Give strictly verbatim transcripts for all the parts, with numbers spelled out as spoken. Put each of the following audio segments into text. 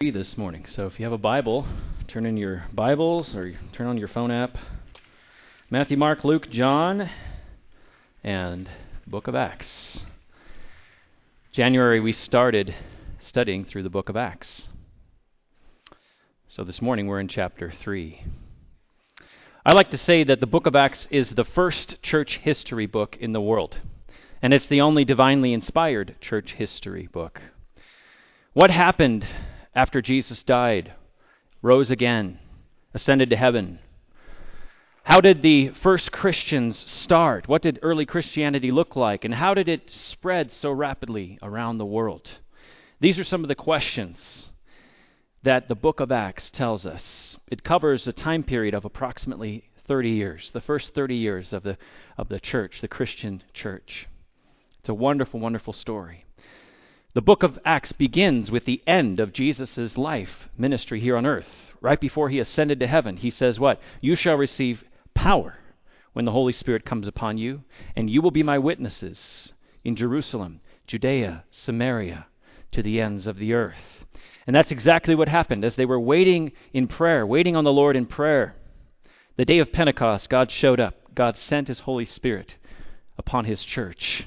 This morning. So if you have a Bible, turn in your Bibles or turn on your phone app. Matthew, Mark, Luke, John, and the book of Acts. January we started studying through the book of Acts. So this morning we're in chapter three. I like to say that the book of Acts is the first church history book in the world, and it's the only divinely inspired church history book. What happened after Jesus died, rose again, ascended to heaven? How did the first Christians start? What did early Christianity look like? And how did it spread so rapidly around the world? These are some of the questions that the book of Acts tells us. It covers a time period of approximately thirty years, the first thirty years of the of the church, the Christian church. It's a wonderful, wonderful story. The book of Acts begins with the end of Jesus' life ministry here on earth. Right before he ascended to heaven, he says what? You shall receive power when the Holy Spirit comes upon you, and you will be my witnesses in Jerusalem, Judea, Samaria, to the ends of the earth. And that's exactly what happened as they were waiting in prayer, waiting on the Lord in prayer. The day of Pentecost, God showed up. God sent his Holy Spirit upon his church.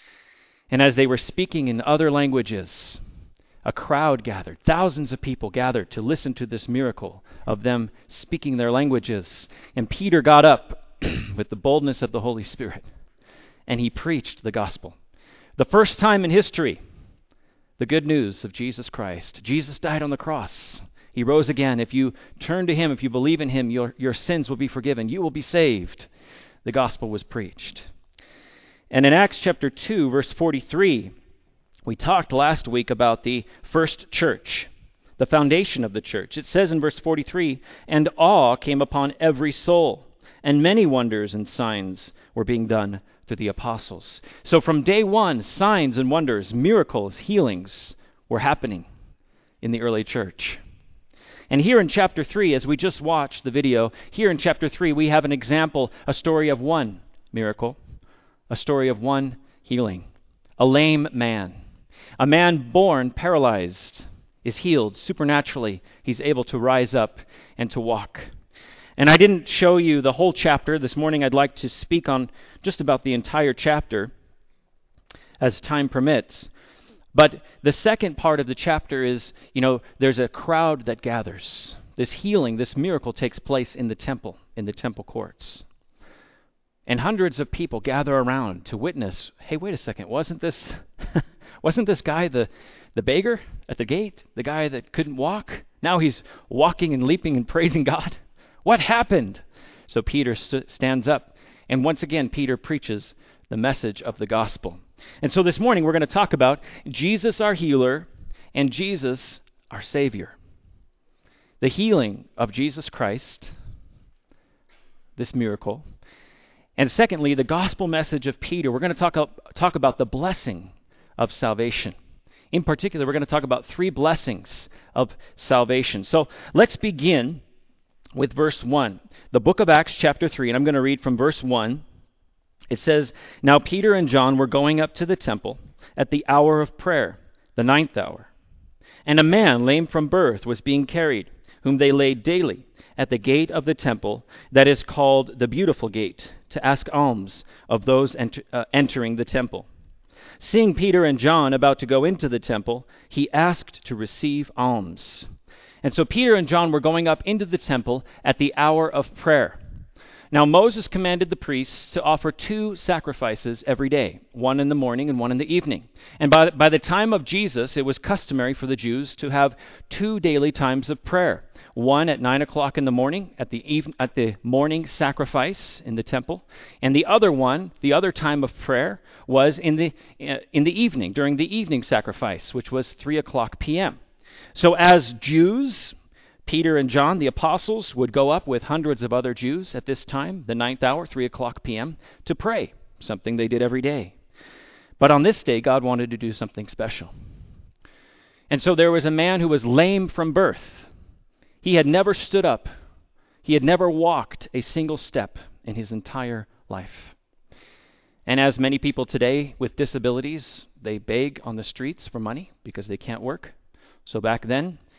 And as they were speaking in other languages, a crowd gathered. Thousands of people gathered to listen to this miracle of them speaking their languages. And Peter got up with the boldness of the Holy Spirit, and he preached the gospel. The first time in history, the good news of Jesus Christ. Jesus died on the cross. He rose again. If you turn to him, if you believe in him, your, your sins will be forgiven. You will be saved. The gospel was preached. And in Acts chapter two, verse forty-three, we talked last week about the first church, the foundation of the church. It says in verse forty-three, and awe came upon every soul, and many wonders and signs were being done through the apostles. So from day one, signs and wonders, miracles, healings were happening in the early church. And here in chapter three, as we just watched the video, here in chapter three, we have an example, a story of one miracle. A story of one healing. A lame man. A man born paralyzed is healed supernaturally. He's able to rise up and to walk. And I didn't show you the whole chapter. This morning I'd like to speak on just about the entire chapter as time permits. But the second part of the chapter is, you know, there's a crowd that gathers. This healing, this miracle takes place in the temple, in the temple courts. And hundreds of people gather around to witness, hey, wait a second, wasn't this wasn't this guy the, the beggar at the gate? The guy that couldn't walk? Now he's walking and leaping and praising God? What happened? So Peter st- stands up, and once again Peter preaches the message of the gospel. And so this morning we're going to talk about Jesus our healer and Jesus our Savior. The healing of Jesus Christ, this miracle. And secondly, the gospel message of Peter. We're going to talk, talk about the blessing of salvation. In particular, we're going to talk about three blessings of salvation. So let's begin with verse one. The book of Acts chapter three, and I'm going to read from verse one. It says, now Peter and John were going up to the temple at the hour of prayer, the ninth hour. And a man lame from birth was being carried, whom they laid daily at the gate of the temple that is called the Beautiful Gate, to ask alms of those enter, uh, entering the temple. Seeing Peter and John about to go into the temple, he asked to receive alms. And so Peter and John were going up into the temple at the hour of prayer. Now Moses commanded the priests to offer two sacrifices every day, one in the morning and one in the evening. And by, by the time of Jesus, it was customary for the Jews to have two daily times of prayer. One at nine o'clock in the morning at the even, at the morning sacrifice in the temple, and the other one, the other time of prayer, was in the uh, in the evening during the evening sacrifice, which was three o'clock p.m. So as Jews, Peter and John, the apostles, would go up with hundreds of other Jews at this time, the ninth hour, three o'clock p.m., to pray, something they did every day. But on this day, God wanted to do something special. And so there was a man who was lame from birth. He had never stood up. He had never walked a single step in his entire life. And as many people today with disabilities, they beg on the streets for money because they can't work. So back then,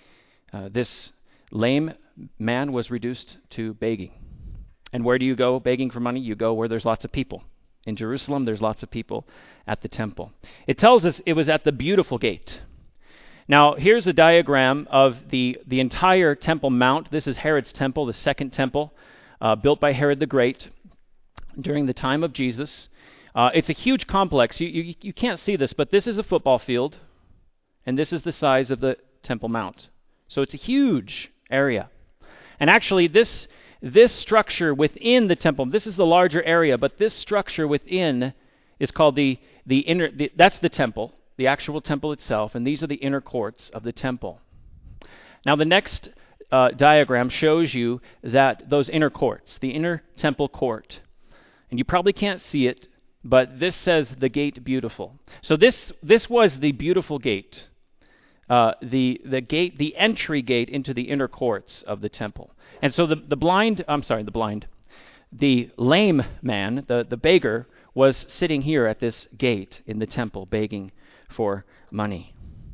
uh, this lame man was reduced to begging. And where do you go begging for money? You go where there's lots of people. In Jerusalem, there's lots of people at the temple. It tells us it was at the Beautiful Gate. Now, here's a diagram of the, the entire Temple Mount. This is Herod's temple, the second temple, uh, built by Herod the Great during the time of Jesus. Uh, it's a huge complex. You, you, you can't see this, but this is a football field, and this is the size of the Temple Mount. So it's a huge area. And actually, this, this structure within the temple, this is the larger area, but this structure within is called the, the inner, the, that's the temple. The actual temple itself, and these are the inner courts of the temple. Now the next uh, diagram shows you that those inner courts, the inner temple court, and you probably can't see it, but this says the gate beautiful. So this this was the beautiful gate, uh, the the gate, the entry gate into the inner courts of the temple. And so the the blind, I'm sorry, the blind, the lame man, the the beggar, was sitting here at this gate in the temple begging for money.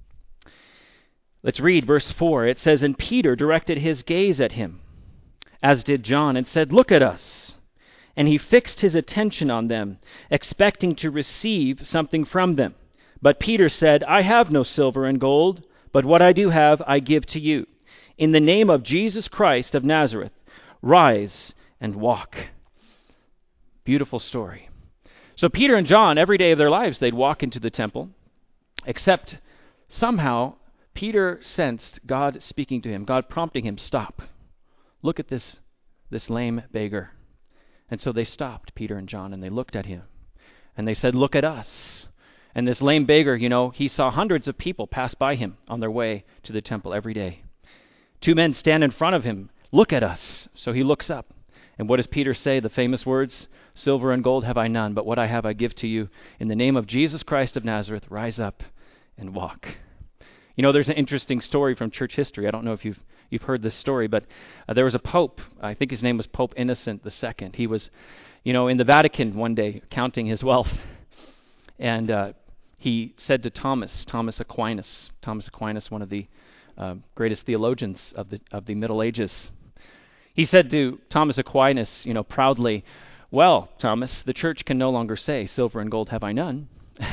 Let's read verse four. It says, "And Peter directed his gaze at him, as did John, and said, 'Look at us.' And he fixed his attention on them, expecting to receive something from them. But Peter said, 'I have no silver and gold, but what I do have I give to you. In the name of Jesus Christ of Nazareth, rise and walk.'" Beautiful story. So Peter and John, every day of their lives, they'd walk into the temple. Except somehow Peter sensed God speaking to him, God prompting him, "Stop. Look at this, this lame beggar." And so they stopped, Peter and John, and they looked at him. And they said, "Look at us." And this lame beggar, you know, he saw hundreds of people pass by him on their way to the temple every day. Two men stand in front of him. "Look at us." So he looks up. And what does Peter say? The famous words, "Silver and gold have I none, but what I have I give to you. In the name of Jesus Christ of Nazareth, rise up and walk." You know, there's an interesting story from church history. I don't know if you've you've heard this story, but uh, there was a pope. I think his name was Pope Innocent the Second. He was, you know, in the Vatican one day counting his wealth, and uh, he said to Thomas, Thomas Aquinas, Thomas Aquinas, one of the uh, greatest theologians of the of the Middle Ages. He said to Thomas Aquinas, you know, proudly, "Well, Thomas, the church can no longer say, 'Silver and gold have I none.'"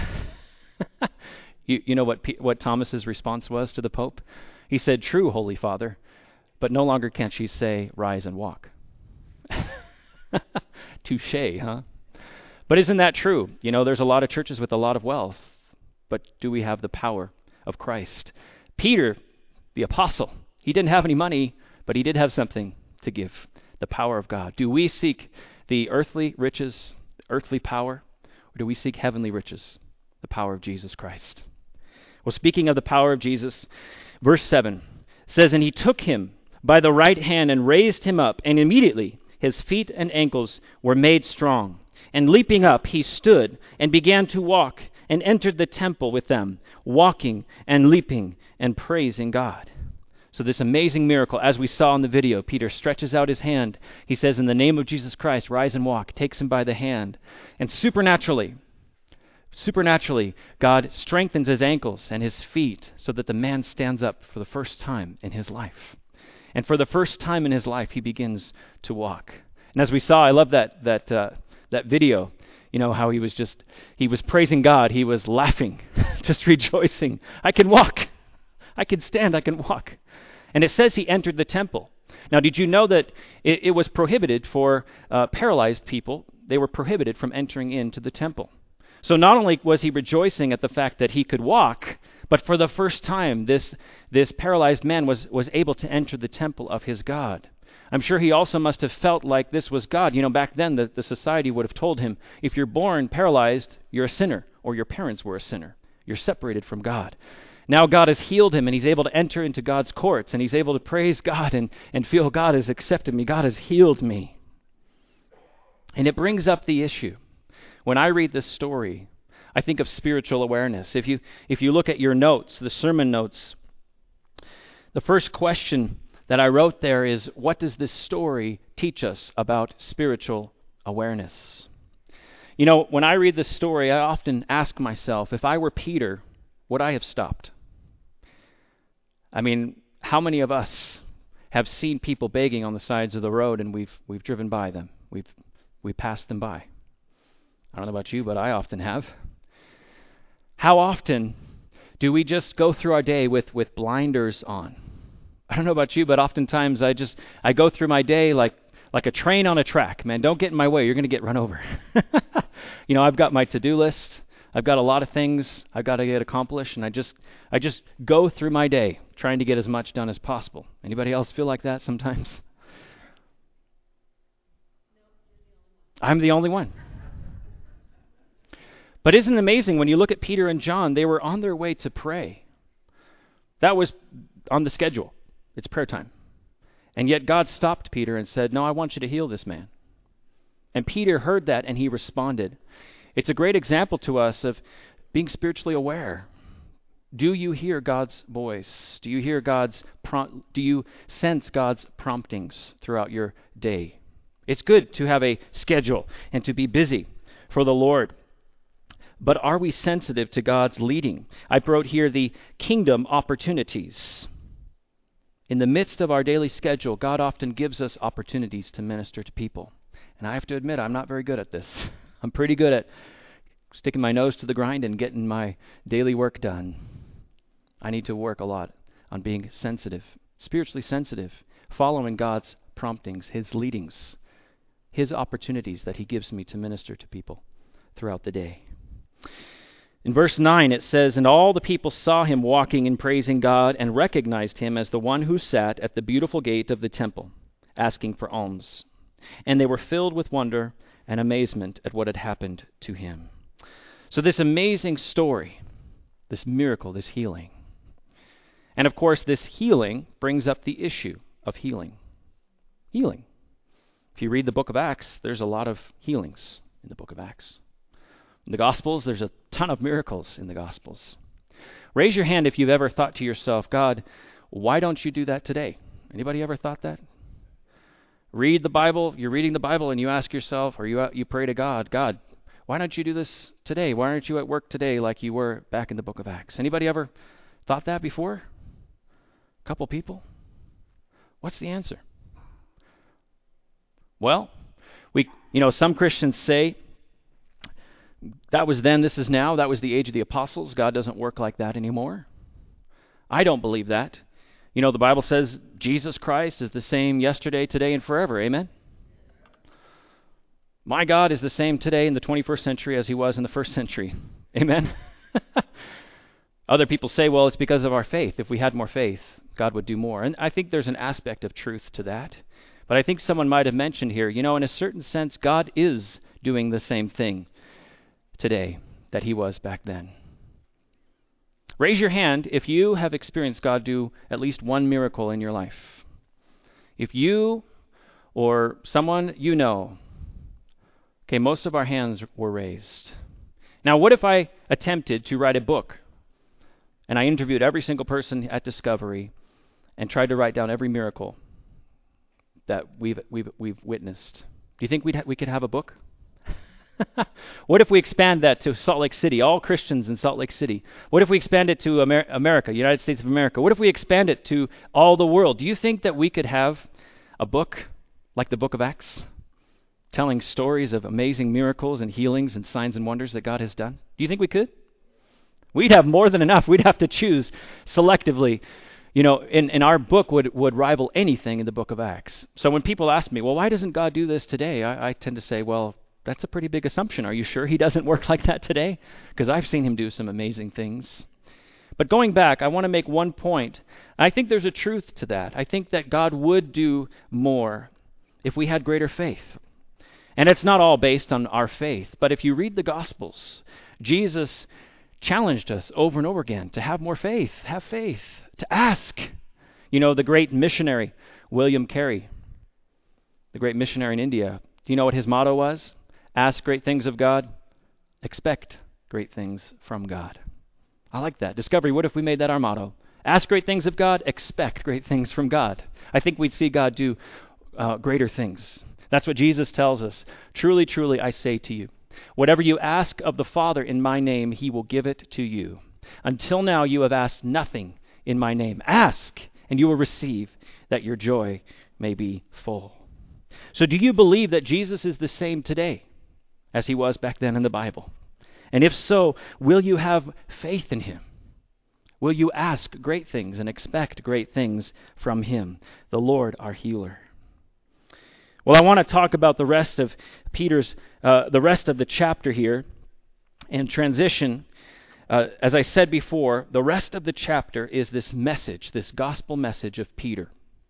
you, you know what P- what Thomas's response was to the Pope? He said, "True, Holy Father, but no longer can she say, 'Rise and walk.'" Touché, huh? But isn't that true? You know, there's a lot of churches with a lot of wealth, but do we have the power of Christ? Peter, the apostle, he didn't have any money, but he did have something to give, the power of God. Do we seek the earthly riches, earthly power, or do we seek heavenly riches, the power of Jesus Christ? Well, speaking of the power of Jesus, verse seven says, "And he took him by the right hand and raised him up, and immediately his feet and ankles were made strong. And leaping up, he stood and began to walk and entered the temple with them, walking and leaping and praising God." So this amazing miracle, as we saw in the video, Peter stretches out his hand. He says, "In the name of Jesus Christ, rise and walk," takes him by the hand. And supernaturally, supernaturally, God strengthens his ankles and his feet so that the man stands up for the first time in his life. And for the first time in his life, he begins to walk. And as we saw, I love that that uh, that video. You know, how he was just, he was praising God. He was laughing, just rejoicing. "I can walk. I can stand. I can walk." And it says he entered the temple. Now, did you know that it, it was prohibited for uh, paralyzed people? They were prohibited from entering into the temple. So not only was he rejoicing at the fact that he could walk, but for the first time, this this paralyzed man was, was able to enter the temple of his God. I'm sure he also must have felt like this was God. You know, back then, the, the society would have told him, if you're born paralyzed, you're a sinner, or your parents were a sinner. You're separated from God. Now God has healed him, and he's able to enter into God's courts, and he's able to praise God and, and feel God has accepted me. God has healed me. And it brings up the issue. When I read this story, I think of spiritual awareness. If you if you look at your notes, the sermon notes, the first question that I wrote there is, what does this story teach us about spiritual awareness? You know, when I read this story, I often ask myself, if I were Peter, would I have stopped? I mean, How many of us have seen people begging on the sides of the road and we've we've driven by them? We've we passed them by. I don't know about you, but I often have. How often do we just go through our day with, with blinders on? I don't know about you, but oftentimes I just I go through my day like like a train on a track. Man, don't get in my way. You're going to get run over. You know, I've got my to-do list. I've got a lot of things I've got to get accomplished, and I just I just go through my day trying to get as much done as possible. Anybody else feel like that sometimes? I'm the only one. But isn't it amazing when you look at Peter and John, they were on their way to pray. That was on the schedule. It's prayer time. And yet God stopped Peter and said, no, I want you to heal this man. And Peter heard that and he responded. It's a great example to us of being spiritually aware. Do you hear God's voice? Do you hear God's prom- do you sense God's promptings throughout your day? It's good to have a schedule and to be busy for the Lord. But are we sensitive to God's leading? I wrote here the kingdom opportunities. In the midst of our daily schedule, God often gives us opportunities to minister to people. And I have to admit, I'm not very good at this. I'm pretty good at sticking my nose to the grind and getting my daily work done. I need to work a lot on being sensitive, spiritually sensitive, following God's promptings, His leadings, His opportunities that He gives me to minister to people throughout the day. In verse nine it says, and all the people saw him walking and praising God and recognized him as the one who sat at the beautiful gate of the temple, asking for alms. And they were filled with wonder and amazement at what had happened to him. So this amazing story, this miracle, this healing. And of course, this healing brings up the issue of healing. Healing. If you read the book of Acts, there's a lot of healings in the book of Acts. In the Gospels, there's a ton of miracles in the Gospels. Raise your hand if you've ever thought to yourself, God, why don't you do that today? Anybody ever thought that? Read the Bible, you're reading the Bible and you ask yourself, or you you pray to God, God, why don't you do this today? Why aren't you at work today like you were back in the book of Acts? Anybody ever thought that before? A couple people? What's the answer? Well, we you know, some Christians say, that was then, this is now. That was the age of the apostles. God doesn't work like that anymore. I don't believe that. You know, the Bible says Jesus Christ is the same yesterday, today, and forever. Amen? My God is the same today in the twenty-first century as he was in the first century. Amen? Other people say, well, it's because of our faith. If we had more faith, God would do more. And I think there's an aspect of truth to that. But I think someone might have mentioned here, you know, in a certain sense, God is doing the same thing today that he was back then. Raise your hand if you have experienced God do at least one miracle in your life. If you or someone you know. Okay, most of our hands were raised. Now, what if I attempted to write a book and I interviewed every single person at Discovery and tried to write down every miracle that we've we've we've witnessed? Do you think we'd ha- we could have a book? What if we expand that to Salt Lake City, all Christians in Salt Lake City? What if we expand it to Amer- America, United States of America? What if we expand it to all the world? Do you think that we could have a book like the book of Acts, telling stories of amazing miracles and healings and signs and wonders that God has done? Do you think we could? We'd have more than enough. We'd have to choose selectively. You know, in, in our book would, would rival anything in the book of Acts. So when people ask me, well, why doesn't God do this today? I, I tend to say, well, that's a pretty big assumption. Are you sure he doesn't work like that today? Because I've seen him do some amazing things. But going back, I want to make one point. I think there's a truth to that. I think that God would do more if we had greater faith. And it's not all based on our faith. But if you read the Gospels, Jesus challenged us over and over again to have more faith, have faith, to ask. You know, the great missionary, William Carey, the great missionary in India, do you know what his motto was? Ask great things of God, expect great things from God. I like that. Discovery, what if we made that our motto? Ask great things of God, expect great things from God. I think we'd see God do uh, greater things. That's what Jesus tells us. Truly, truly, I say to you, whatever you ask of the Father in my name, he will give it to you. Until now you have asked nothing in my name. Ask, and you will receive, that your joy may be full. So do you believe that Jesus is the same today as he was back then in the Bible? And if so, will you have faith in him? Will you ask great things and expect great things from him, the Lord our healer? Well, I want to talk about the rest of Peter's, uh, the rest of the chapter here and transition. Uh, as I said before, the rest of the chapter is this message, this gospel message of Peter.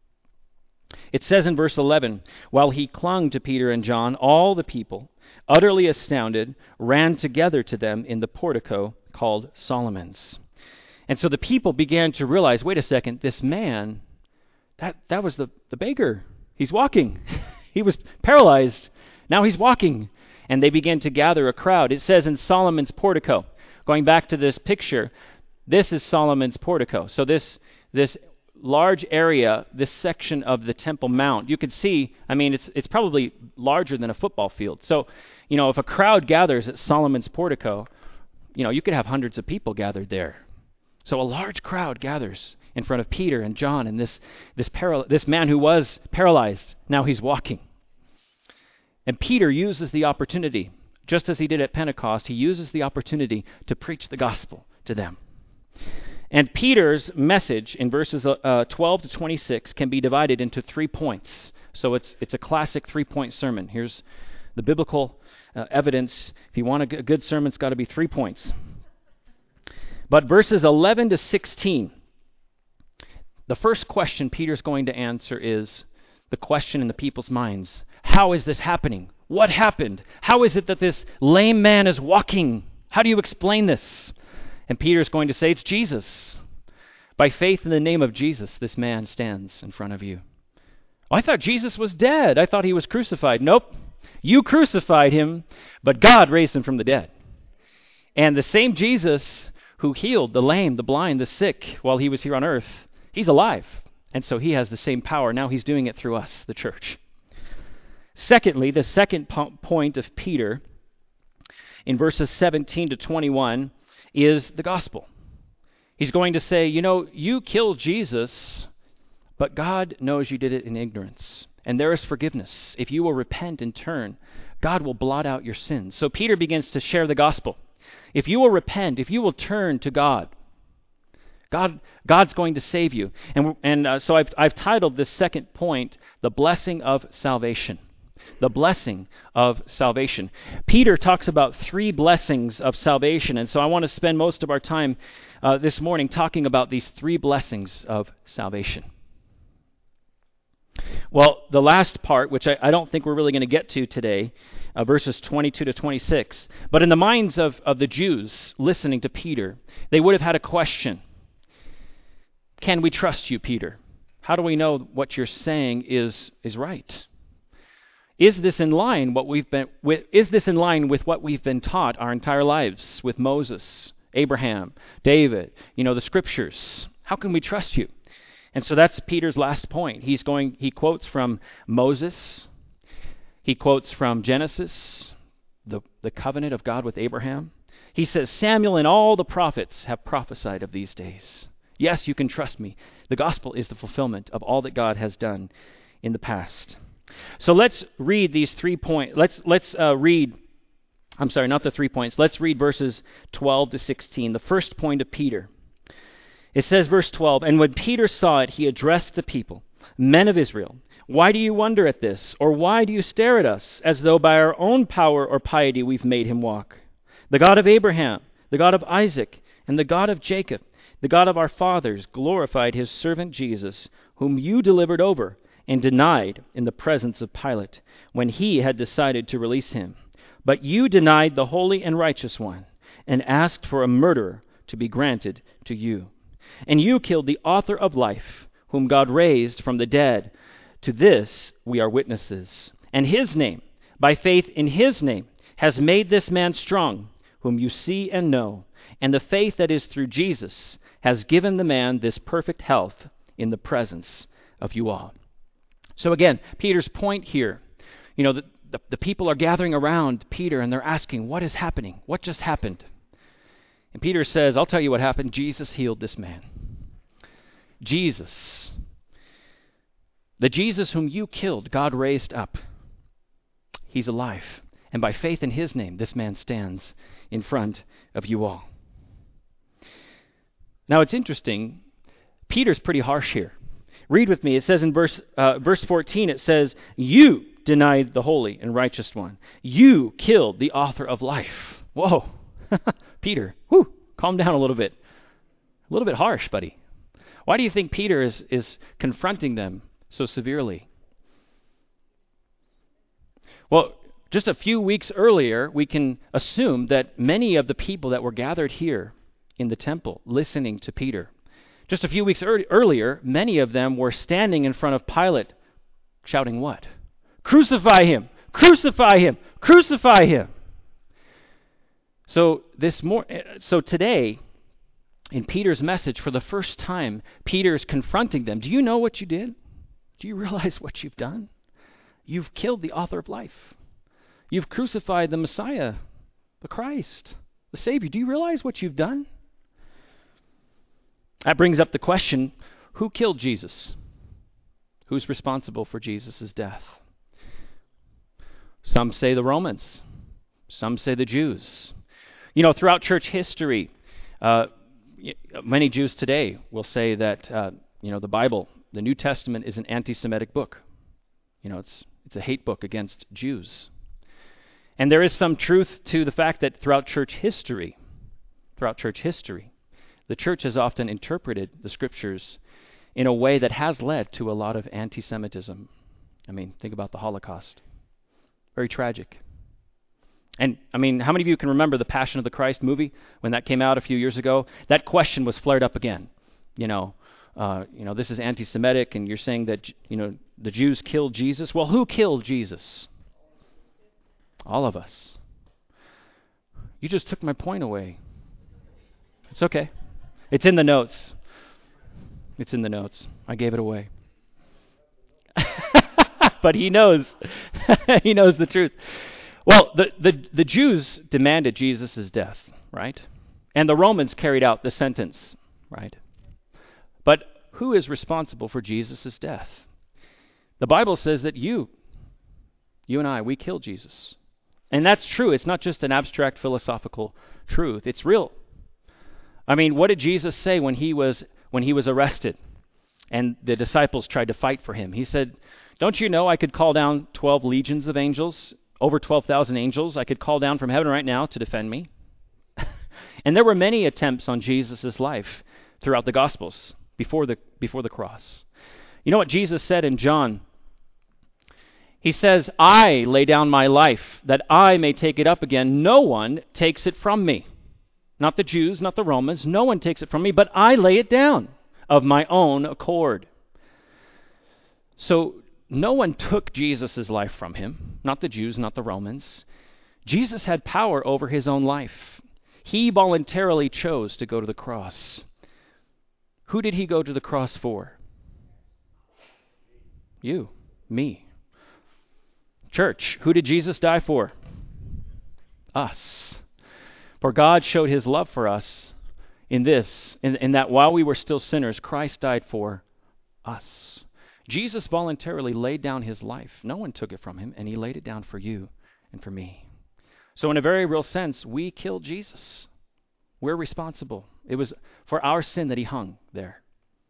It says in verse eleven, while he clung to Peter and John, all the people, utterly astounded, ran together to them in the portico called Solomon's. And so the people began to realize, wait a second, this man, that, that was the, the beggar. He's walking. He was paralyzed. Now he's walking. And they began to gather a crowd. It says in Solomon's portico, going back to this picture, this is Solomon's portico. So this this large area, this section of the Temple Mount, you could see, I mean, it's it's probably larger than a football field. So, you know, if a crowd gathers at Solomon's portico, you know, you could have hundreds of people gathered there. So a large crowd gathers in front of Peter and John and this this paral- this man who was paralyzed. Now he's walking. And Peter uses the opportunity, just as he did at Pentecost, he uses the opportunity to preach the gospel to them. And Peter's message in verses uh, twelve to twenty-six can be divided into three points. So it's it's a classic three-point sermon. Here's the biblical uh, evidence. If you want a, g- a good sermon, it's got to be three points. But verses eleven to sixteen, the first question Peter's going to answer is the question in the people's minds. How is this happening? What happened? How is it that this lame man is walking? How do you explain this? And Peter's going to say, it's Jesus. By faith in the name of Jesus, this man stands in front of you. Oh, I thought Jesus was dead. I thought he was crucified. Nope. You crucified him, but God raised him from the dead. And the same Jesus who healed the lame, the blind, the sick while he was here on earth, he's alive. And so he has the same power. Now he's doing it through us, the church. Secondly, the second po- point of Peter in verses seventeen to twenty-one is the gospel. He's going to say, you know, you killed Jesus, but God knows you did it in ignorance. And there is forgiveness. If you will repent and turn, God will blot out your sins. So Peter begins to share the gospel. If you will repent, if you will turn to God, God, God's going to save you. And, and uh, so I've, I've titled this second point, The Blessing of Salvation. The blessing of salvation. Peter talks about three blessings of salvation, and so I want to spend most of our time uh, this morning talking about these three blessings of salvation. Well, the last part, which I, I don't think we're really going to get to today, uh, verses twenty-two to twenty-six, but in the minds of, of the Jews listening to Peter, they would have had a question. Can we trust you, Peter? How do we know what you're saying is is right? Is this in line what we've been with, is this in line with what we've been taught our entire lives with Moses, Abraham, David, you know, the scriptures? How can we trust you? And so that's Peter's last point. He's going he quotes from Moses. He quotes from Genesis, the, the covenant of God with Abraham. He says, Samuel and all the prophets have prophesied of these days. Yes, you can trust me. The gospel is the fulfillment of all that God has done in the past. So let's read these three points. Let's let's uh, read, I'm sorry, not the three points. Let's read verses twelve to sixteen, the first point of Peter. It says, verse twelve, and when Peter saw it, he addressed the people, men of Israel, why do you wonder at this? Or why do you stare at us, as though by our own power or piety we've made him walk? The God of Abraham, the God of Isaac, and the God of Jacob, the God of our fathers, glorified his servant Jesus, whom you delivered over and denied in the presence of Pilate, when he had decided to release him. But you denied the holy and righteous one, and asked for a murderer to be granted to you. And you killed the author of life, whom God raised from the dead. To this we are witnesses. And his name, by faith in his name, has made this man strong, whom you see and know. And the faith that is through Jesus has given the man this perfect health in the presence of you all. So again, Peter's point here, you know, the, the, the people are gathering around Peter and they're asking, what is happening? What just happened? And Peter says, I'll tell you what happened. Jesus healed this man. Jesus. The Jesus whom you killed, God raised up. He's alive. And by faith in his name, this man stands in front of you all. Now it's interesting. Peter's pretty harsh here. Read with me. It says in verse uh, verse fourteen, it says, you denied the holy and righteous one. You killed the author of life. Whoa. Peter, whew, calm down a little bit. A little bit harsh, buddy. Why do you think Peter is, is confronting them so severely? Well, just a few weeks earlier, we can assume that many of the people that were gathered here in the temple listening to Peter, just a few weeks er- earlier, many of them were standing in front of Pilate shouting what? Crucify him! Crucify him! Crucify him! So this mor- so today, in Peter's message, for the first time, Peter's confronting them. Do you know what you did? Do you realize what you've done? You've killed the author of life. You've crucified the Messiah, the Christ, the Savior. Do you realize what you've done? That brings up the question, who killed Jesus? Who's responsible for Jesus' death? Some say the Romans. Some say the Jews. You know, throughout church history, uh, many Jews today will say that, uh, you know, the Bible, the New Testament, is an anti-Semitic book. You know, it's it's a hate book against Jews. And there is some truth to the fact that throughout church history, throughout church history, the church has often interpreted the scriptures in a way that has led to a lot of anti-Semitism. I mean, think about the Holocaust. Very tragic. And, I mean, how many of you can remember the Passion of the Christ movie when that came out a few years ago? That question was flared up again. You know, uh, you know, this is anti-Semitic, and you're saying that, you know, the Jews killed Jesus. Well, who killed Jesus? All of us. You just took my point away. It's okay. It's in the notes. It's in the notes. I gave it away. But he knows. He knows the truth. Well, the, the, the Jews demanded Jesus' death, right? And the Romans carried out the sentence, right? But who is responsible for Jesus' death? The Bible says that you, you and I, we killed Jesus. And that's true. It's not just an abstract philosophical truth. It's real. I mean, what did Jesus say when he was when he was arrested and the disciples tried to fight for him? He said, don't you know I could call down twelve legions of angels, over twelve thousand angels I could call down from heaven right now to defend me? And there were many attempts on Jesus' life throughout the Gospels before the before the cross. You know what Jesus said in John? He says, I lay down my life that I may take it up again. No one takes it from me. Not the Jews, not the Romans. No one takes it from me, but I lay it down of my own accord. So no one took Jesus' life from him. Not the Jews, not the Romans. Jesus had power over his own life. He voluntarily chose to go to the cross. Who did he go to the cross for? You, me. Church, who did Jesus die for? Us. For God showed his love for us in this, in, in that while we were still sinners, Christ died for us. Jesus voluntarily laid down his life. No one took it from him, and he laid it down for you and for me. So in a very real sense, we killed Jesus. We're responsible. It was for our sin that he hung there.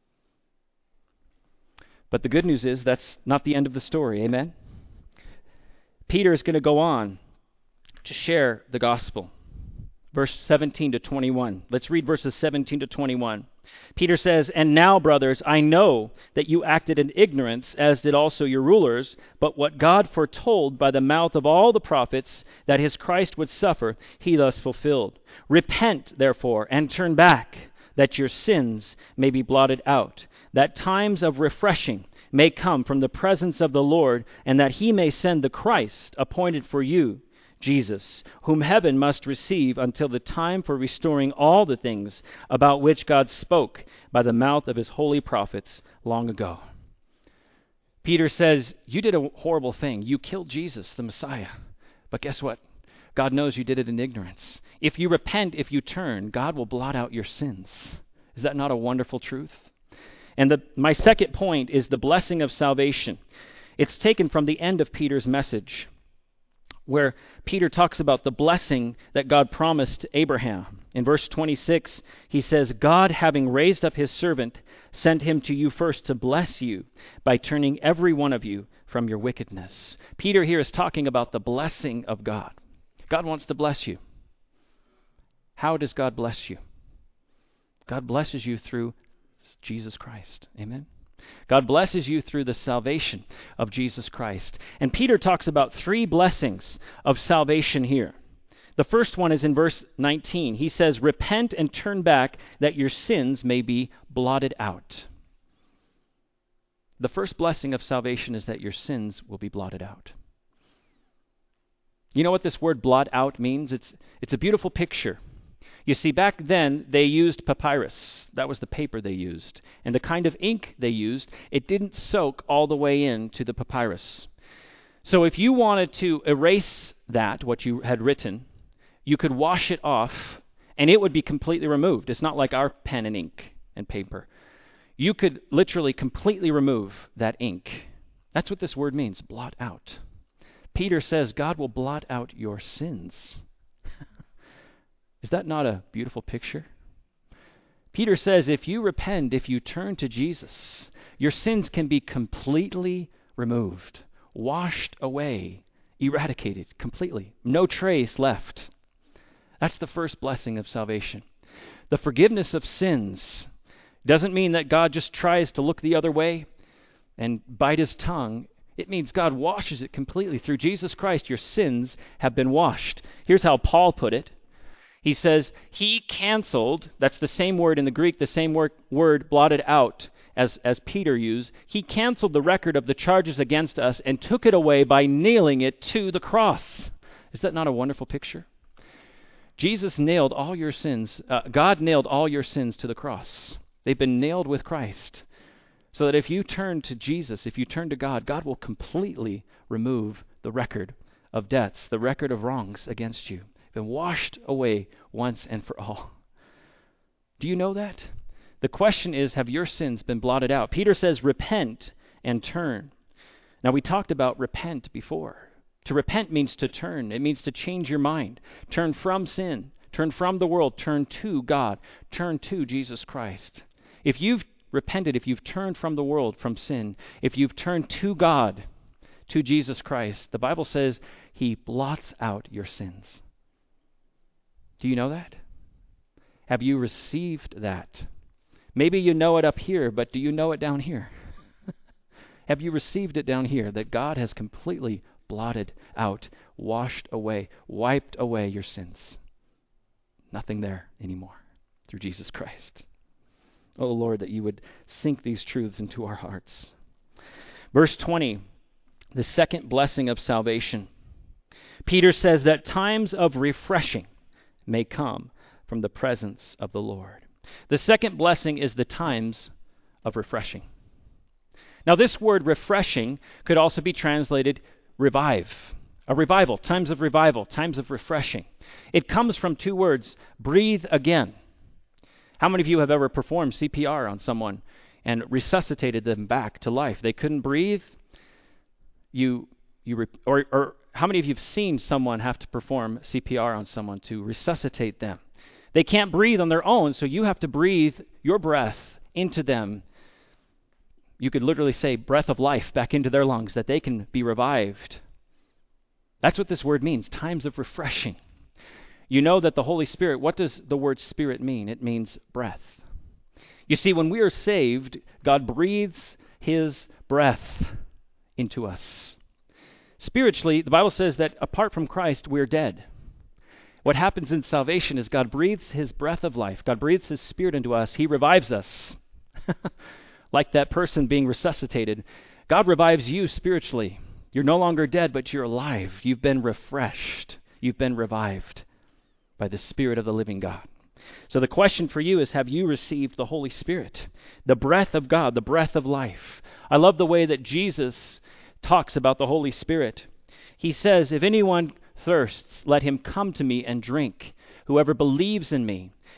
But the good news is that's not the end of the story. Amen? Peter is going to go on to share the gospel. Verse seventeen to twenty-one. Let's read verses seventeen to twenty-one. Peter says, and now, brothers, I know that you acted in ignorance, as did also your rulers, but what God foretold by the mouth of all the prophets, that his Christ would suffer, he thus fulfilled. Repent, therefore, and turn back, that your sins may be blotted out, that times of refreshing may come from the presence of the Lord, and that he may send the Christ appointed for you, Jesus, whom heaven must receive until the time for restoring all the things about which God spoke by the mouth of his holy prophets long ago. Peter says, you did a horrible thing. You killed Jesus, the Messiah. But guess what? God knows you did it in ignorance. If you repent, if you turn, God will blot out your sins. Is that not a wonderful truth? And the, my second point is the blessing of salvation. It's taken from the end of Peter's message, where Peter talks about the blessing that God promised Abraham. In verse twenty-six, he says, God, having raised up his servant, sent him to you first to bless you by turning every one of you from your wickedness. Peter here is talking about the blessing of God. God wants to bless you. How does God bless you? God blesses you through Jesus Christ. Amen? God blesses you through the salvation of Jesus Christ. And Peter talks about three blessings of salvation here. The first one is in verse nineteen. He says, repent and turn back that your sins may be blotted out. The first blessing of salvation is that your sins will be blotted out. You know what this word blot out means? It's, it's a beautiful picture. You see, back then, they used papyrus. That was the paper they used. And the kind of ink they used, it didn't soak all the way into the papyrus. So if you wanted to erase that, what you had written, you could wash it off, and it would be completely removed. It's not like our pen and ink and paper. You could literally completely remove that ink. That's what this word means, blot out. Peter says God will blot out your sins. Is that not a beautiful picture? Peter says if you repent, if you turn to Jesus, your sins can be completely removed, washed away, eradicated completely. No trace left. That's the first blessing of salvation. The forgiveness of sins doesn't mean that God just tries to look the other way and bite his tongue. It means God washes it completely. Through Jesus Christ, your sins have been washed. Here's how Paul put it. He says, he canceled, that's the same word in the Greek, the same word, word blotted out as, as Peter used. He canceled the record of the charges against us and took it away by nailing it to the cross. Is that not a wonderful picture? Jesus nailed all your sins. Uh, God nailed all your sins to the cross. They've been nailed with Christ. So that if you turn to Jesus, if you turn to God, God will completely remove the record of debts, the record of wrongs against you. Been washed away once and for all. Do you know that? The question is, have your sins been blotted out? Peter says, repent and turn. Now, we talked about repent before. To repent means to turn. It means to change your mind. Turn from sin. Turn from the world. Turn to God. Turn to Jesus Christ. If you've repented, if you've turned from the world, from sin, if you've turned to God, to Jesus Christ, the Bible says he blots out your sins. Do you know that? Have you received that? Maybe you know it up here, but do you know it down here? Have you received it down here, that God has completely blotted out, washed away, wiped away your sins? Nothing there anymore through Jesus Christ. Oh Lord, that you would sink these truths into our hearts. Verse twenty, the second blessing of salvation. Peter says that times of refreshing may come from the presence of the Lord. The second blessing is the times of refreshing. Now, this word refreshing could also be translated revive. A revival, times of revival, times of refreshing. It comes from two words, breathe again. How many of you have ever performed C P R on someone and resuscitated them back to life? They couldn't breathe. You, you, re- or, or how many of you have seen someone have to perform C P R on someone to resuscitate them? They can't breathe on their own, so you have to breathe your breath into them. You could literally say breath of life back into their lungs, that they can be revived. That's what this word means, times of refreshing. You know that the Holy Spirit, what does the word spirit mean? It means breath. You see, when we are saved, God breathes his breath into us. Spiritually, the Bible says that apart from Christ, we're dead. What happens in salvation is God breathes his breath of life. God breathes his spirit into us. He revives us. Like that person being resuscitated. God revives you spiritually. You're no longer dead, but you're alive. You've been refreshed. You've been revived by the Spirit of the living God. So the question for you is, have you received the Holy Spirit? The breath of God, the breath of life. I love the way that Jesus talks about the Holy Spirit. He says, if anyone thirsts, let him come to me and drink. Whoever believes in me,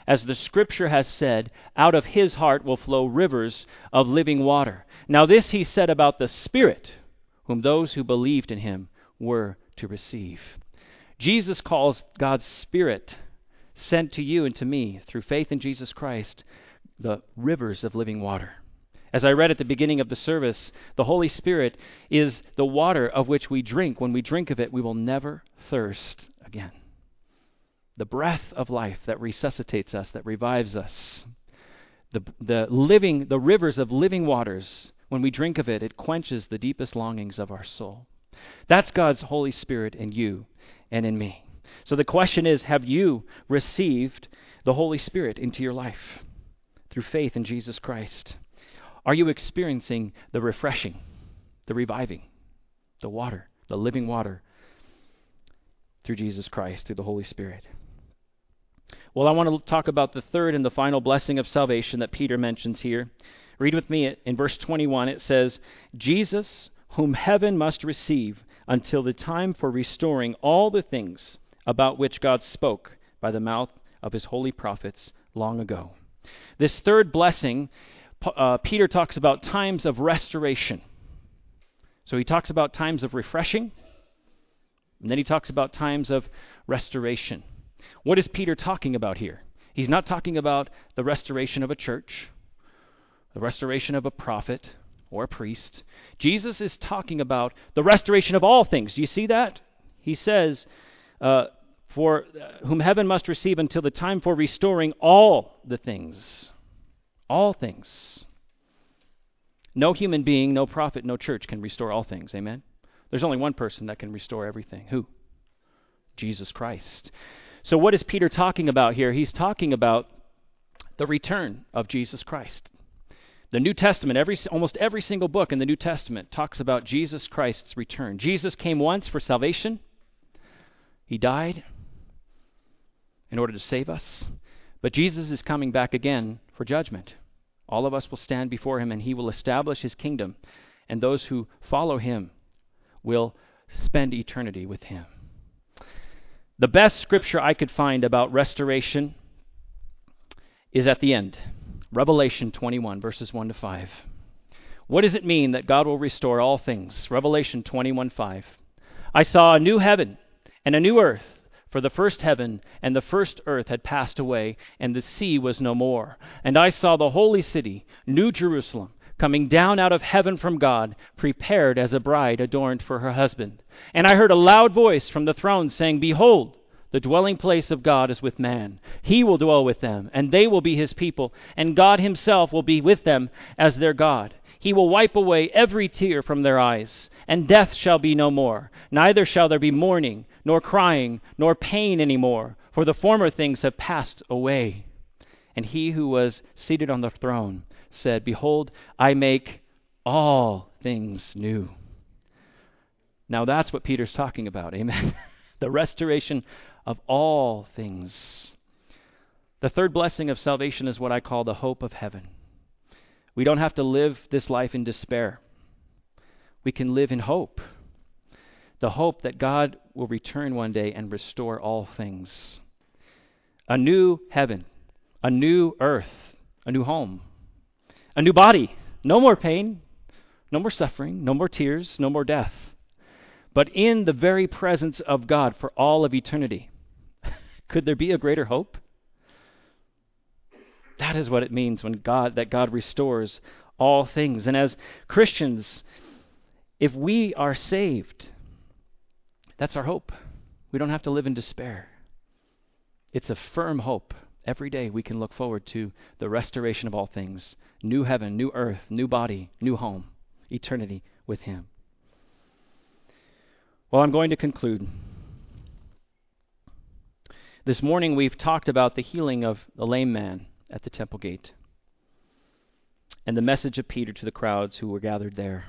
As the Scripture has said, out of his heart will flow rivers of living water. Now this he said about the Spirit, whom those who believed in him were to receive. Jesus calls God's Spirit sent to you and to me through faith in Jesus Christ the rivers of living water. As I read at the beginning of the service, the Holy Spirit is the water of which we drink. When we drink of it, we will never thirst again. The breath of life that resuscitates us, that revives us. The, the living, the rivers of living waters, when we drink of it, it quenches the deepest longings of our soul. That's God's Holy Spirit in you and in me. So the question is, have you received the Holy Spirit into your life through faith in Jesus Christ? Are you experiencing the refreshing, the reviving, the water, the living water through Jesus Christ, through the Holy Spirit? Well, I want to talk about the third and the final blessing of salvation that Peter mentions here. Read with me in verse twenty-one. It says, Jesus, whom heaven must receive until the time for restoring all the things about which God spoke by the mouth of his holy prophets long ago. This third blessing, uh, Peter talks about times of restoration. So he talks about times of refreshing, and then he talks about times of restoration. What is Peter talking about here? He's not talking about the restoration of a church, the restoration of a prophet or a priest. Jesus is talking about the restoration of all things. Do you see that? He says, uh, for uh, whom heaven must receive until the time for restoring all the things. All things. No human being, no prophet, no church can restore all things. Amen? There's only one person that can restore everything. Who? Jesus Christ. So what is Peter talking about here? He's talking about the return of Jesus Christ. The New Testament, every almost every single book in the New Testament talks about Jesus Christ's return. Jesus came once for salvation. He died in order to save us. But Jesus is coming back again for judgment. All of us will stand before him, and he will establish his kingdom. And those who follow him will spend eternity with him. The best scripture I could find about restoration is at the end. Revelation twenty-one, verses one to five. What does it mean that God will restore all things? Revelation twenty-one, five. I saw a new heaven and a new earth, for the first heaven and the first earth had passed away, and the sea was no more. And I saw the holy city, New Jerusalem, coming down out of heaven from God, prepared as a bride adorned for her husband. And I heard a loud voice from the throne saying, Behold, the dwelling place of God is with man. He will dwell with them, and they will be his people, and God himself will be with them as their God. He will wipe away every tear from their eyes, and death shall be no more. Neither shall there be mourning, nor crying, nor pain any more, for the former things have passed away. And he who was seated on the throne said, Behold, I make all things new. Now that's what Peter's talking about, amen? The restoration of all things. The third blessing of salvation is what I call the hope of heaven. We don't have to live this life in despair. We can live in hope. The hope that God will return one day and restore all things. A new heaven, a new earth, a new home, a new body. No more pain, no more suffering, no more tears, no more death. But in the very presence of God for all of eternity. Could there be a greater hope? That is what it means when God that God restores all things. And as Christians, if we are saved, that's our hope. We don't have to live in despair. It's a firm hope. Every day we can look forward to the restoration of all things. New heaven, new earth, new body, new home, eternity with him. Well, I'm going to conclude. This morning we've talked about the healing of the lame man at the temple gate and the message of Peter to the crowds who were gathered there.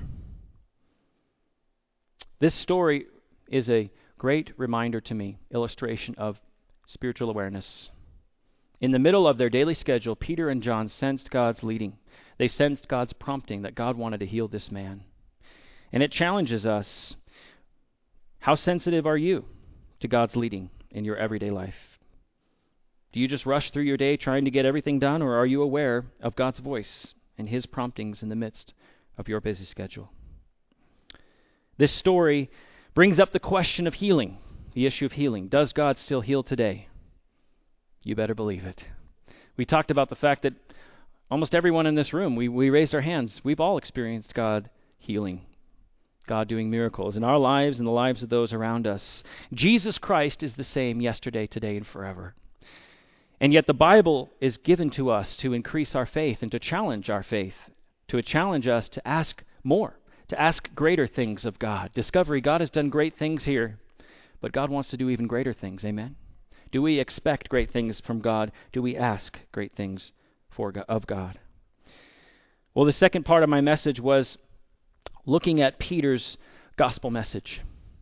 This story is a great reminder to me, illustration of spiritual awareness. In the middle of their daily schedule, Peter and John sensed God's leading. They sensed God's prompting that God wanted to heal this man. And it challenges us. How sensitive are you to God's leading in your everyday life? Do you just rush through your day trying to get everything done, or are you aware of God's voice and his promptings in the midst of your busy schedule? This story brings up the question of healing, the issue of healing. Does God still heal today? You better believe it. We talked about the fact that almost everyone in this room, we, we raised our hands. We've all experienced God healing, God doing miracles in our lives and the lives of those around us. Jesus Christ is the same yesterday, today, and forever. And yet the Bible is given to us to increase our faith and to challenge our faith, to challenge us to ask more, to ask greater things of God. Discovery, God has done great things here, but God wants to do even greater things. Amen? Do we expect great things from God? Do we ask great things for God, of God? Well, the second part of my message was looking at Peter's gospel message.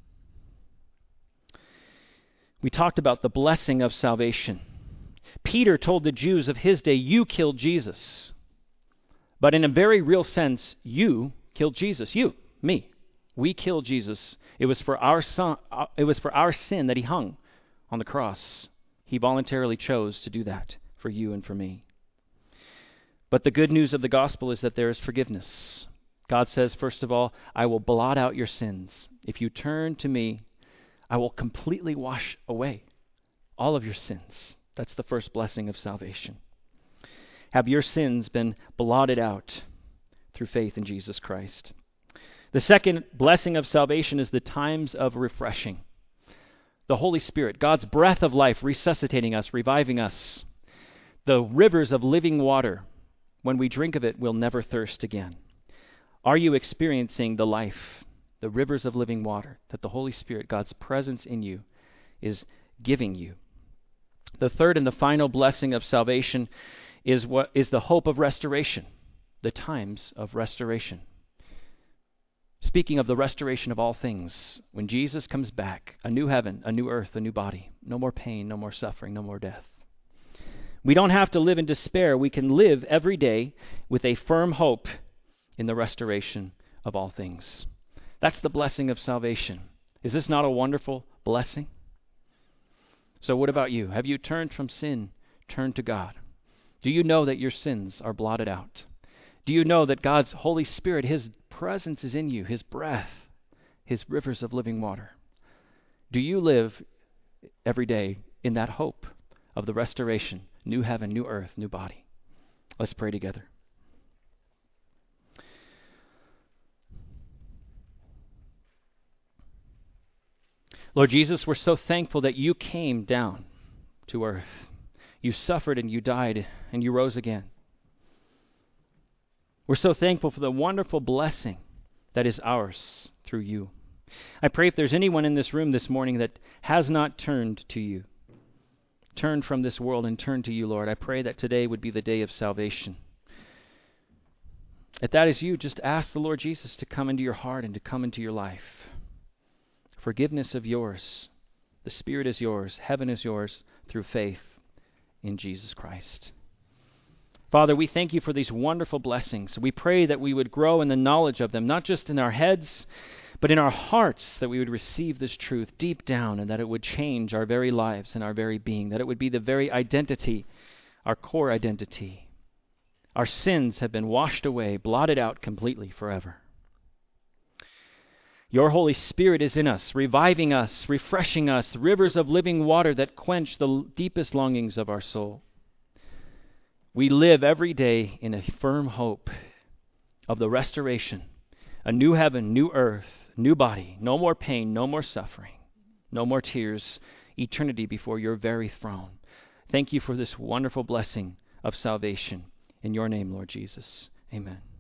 We talked about the blessing of salvation. Peter told the Jews of his day, you killed Jesus. But in a very real sense, you killed Jesus. You, me. We killed Jesus. It was for our son, uh, it was for our sin that he hung on the cross. He voluntarily chose to do that for you and for me. But the good news of the gospel is that there is forgiveness. God says, first of all, I will blot out your sins. If you turn to me, I will completely wash away all of your sins. That's the first blessing of salvation. Have your sins been blotted out through faith in Jesus Christ? The second blessing of salvation is the times of refreshing. The Holy Spirit, God's breath of life, resuscitating us, reviving us. The rivers of living water, when we drink of it, we'll never thirst again. Are you experiencing the life, the rivers of living water that the Holy Spirit, God's presence in you, is giving you? The third and the final blessing of salvation is what is the hope of restoration, the times of restoration. Speaking of the restoration of all things, when Jesus comes back, a new heaven, a new earth, a new body, no more pain, no more suffering, no more death. We don't have to live in despair. We can live every day with a firm hope in the restoration of all things. That's the blessing of salvation. Is this not a wonderful blessing? So what about you? Have you turned from sin, turned to God? Do you know that your sins are blotted out? Do you know that God's Holy Spirit, his presence is in you, his breath, his rivers of living water? Do you live every day in that hope of the restoration, new heaven, new earth, new body? Let's pray together. Lord Jesus, we're so thankful that you came down to earth. You suffered and you died and you rose again. We're so thankful for the wonderful blessing that is ours through you. I pray if there's anyone in this room this morning that has not turned to you, turned from this world and turned to you, Lord, I pray that today would be the day of salvation. If that is you, just ask the Lord Jesus to come into your heart and to come into your life. Forgiveness of yours. The Spirit is yours. Heaven is yours through faith in Jesus Christ. Father, we thank you for these wonderful blessings. We pray that we would grow in the knowledge of them, not just in our heads, but in our hearts, that we would receive this truth deep down and that it would change our very lives and our very being, that it would be the very identity, our core identity. Our sins have been washed away, blotted out completely forever. Your Holy Spirit is in us, reviving us, refreshing us, rivers of living water that quench the deepest longings of our soul. We live every day in a firm hope of the restoration, a new heaven, new earth, new body, no more pain, no more suffering, no more tears, eternity before your very throne. Thank you for this wonderful blessing of salvation. In your name, Lord Jesus. Amen.